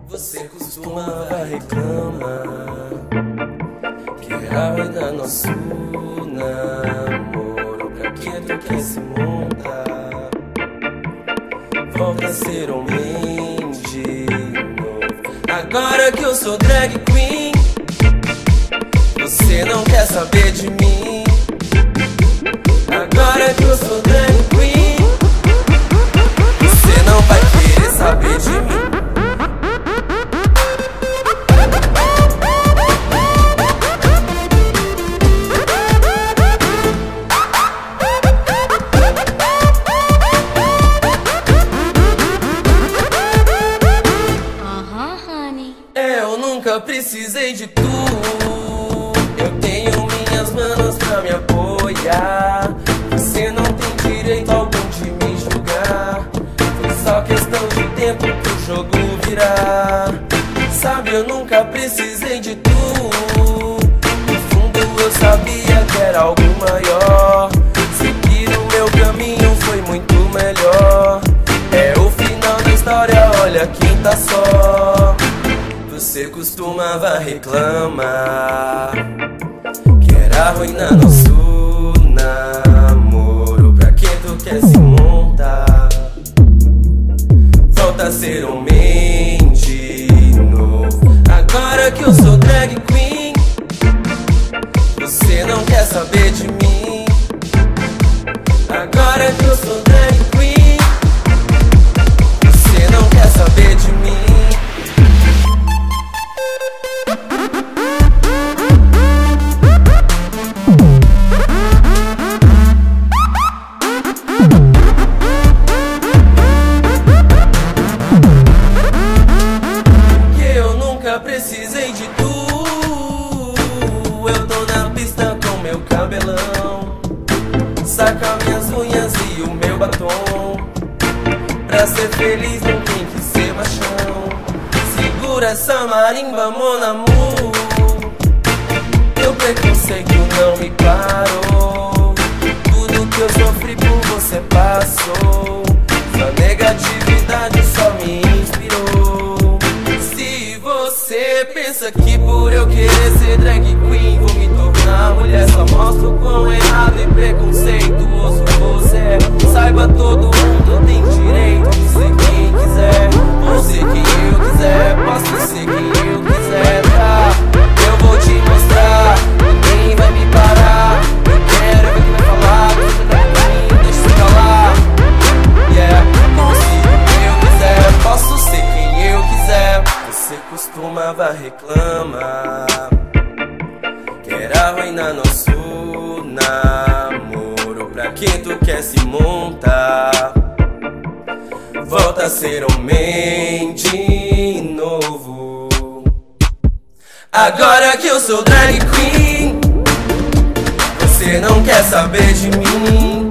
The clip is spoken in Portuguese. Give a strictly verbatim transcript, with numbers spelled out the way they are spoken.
Você costumava reclamar que era ruim da nosso namoro. Pra que tu quer se montar? Volta a ser homem de novo. Agora que eu sou drag queen, você não quer saber de mim. Agora que eu sou drag queen, você não vai querer saber de mim. Eu nunca precisei de tu, eu tenho minhas manos pra me apoiar. Você não tem direito algum de me julgar. Foi só questão de tempo pro jogo virar. Sabe, eu nunca precisei de tu. No fundo eu sabia que era algo maior. Seguir o meu caminho foi muito melhor. É o final da história, olha quem tá só. Você costumava reclamar que era ruim na nosso namoro. Pra que tu quer se montar? Volta a ser homem de novo. Agora que eu sou drag queen, você não quer saber de mim. Agora que eu sou drag queen, você não quer saber de mim. Precisei de tu, eu tô na pista com meu cabelão, saca minhas unhas e o meu batom. Pra ser feliz não tem que ser machão. Segura essa marimba, mon amour. Teu preconceito não me parou. Tudo que eu sofri por você passou. Sua negatividade só me inspirou. Você pensa que por eu querer ser drag queen vou me tornar mulher? Só mostro quão errado e preconceituoso você é. Saiba, todo mundo tem direito de ser quem quiser. Vou ser quem eu quiser, posso ser quem eu quiser, tá? Eu vou te mostrar, ninguém vai me parar. Eu quero ver quem vai falar, você drag queen, deixa eu falar. Yeah, consigo quem eu quiser, posso ser quem eu quiser. Você costumava reclamar que era ruim na nosso namoro. Pra que tu quer se montar? Volta a ser homem de novo. Agora que eu sou drag queen, você não quer saber de mim.